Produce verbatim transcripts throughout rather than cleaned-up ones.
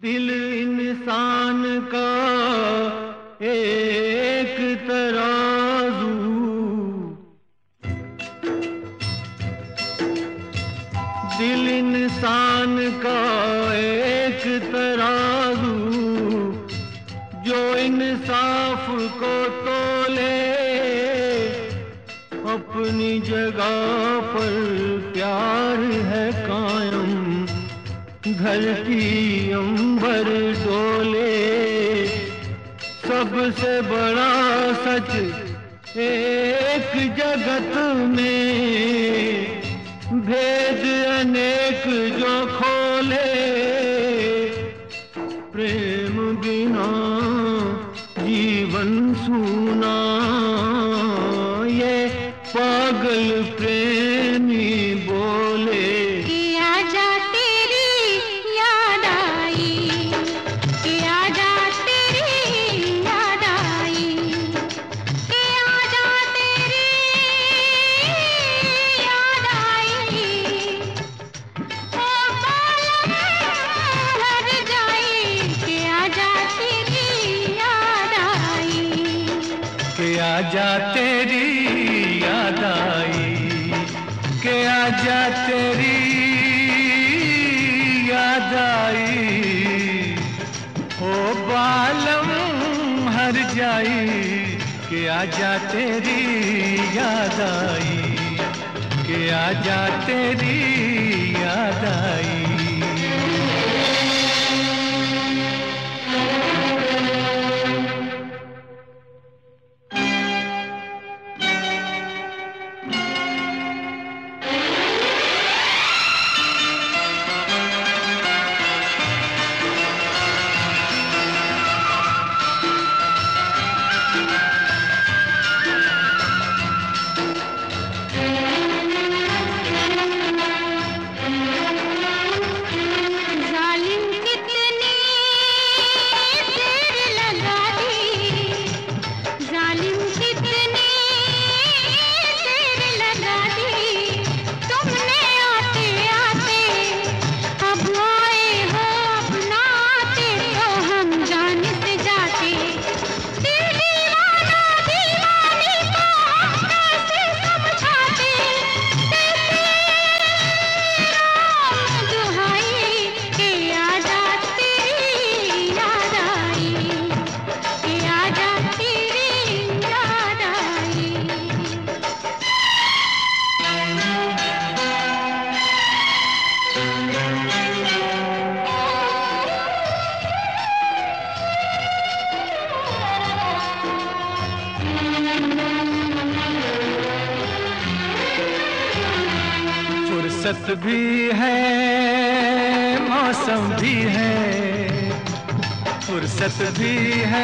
दिल इंसान का एक तराजू, दिल इंसान का एक तराजू, जो इंसाफ को तोले अपनी जगह पर प्यार है कायम, धरती अंबर डोले। सबसे बड़ा सच एक जगत में, भेद अनेक जो खोले। प्रेम बिना जीवन सूना, ये पागल प्रेमी बोले। आजा तेरी याद आई, के आजा तेरी याद आई, ओ बालम हर जाई। के आजा तेरी याद आई, के आजा तेरी याद आई। फुर्सत भी है मौसम भी है, फुर्सत भी है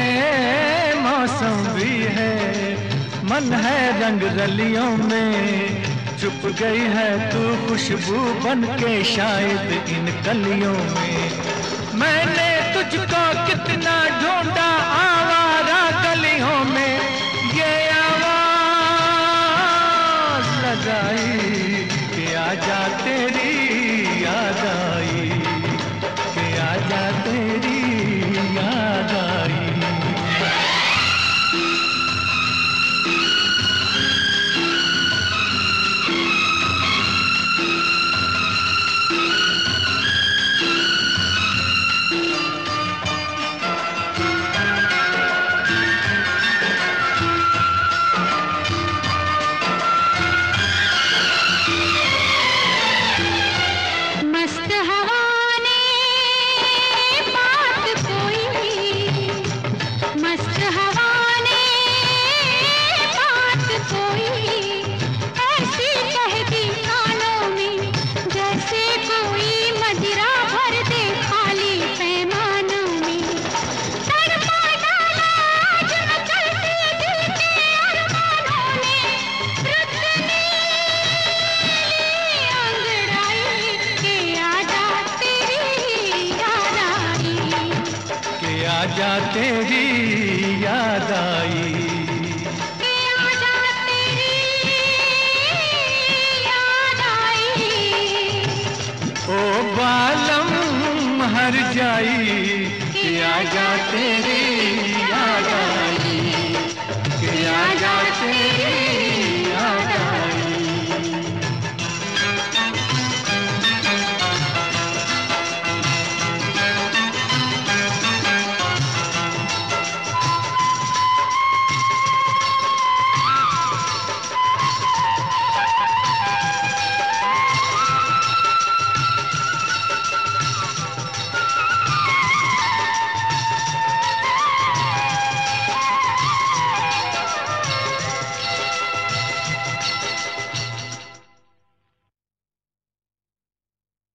मौसम भी है। मन है रंग रलियों में, छुप गई है तू खुशबू बन के शायद इन कलियों में। मैंने तुझको कितना ढूंढा आवारा गलियों में, ये आवाज लगाई कि आजा तेरी याद आई, कि आजा तेरी याद आई। आजा तेरी याद आई, कि आजा तेरी याद आई। ओ बालम मर जाई कि आजा तेरी याद आई, कि आजा तेरी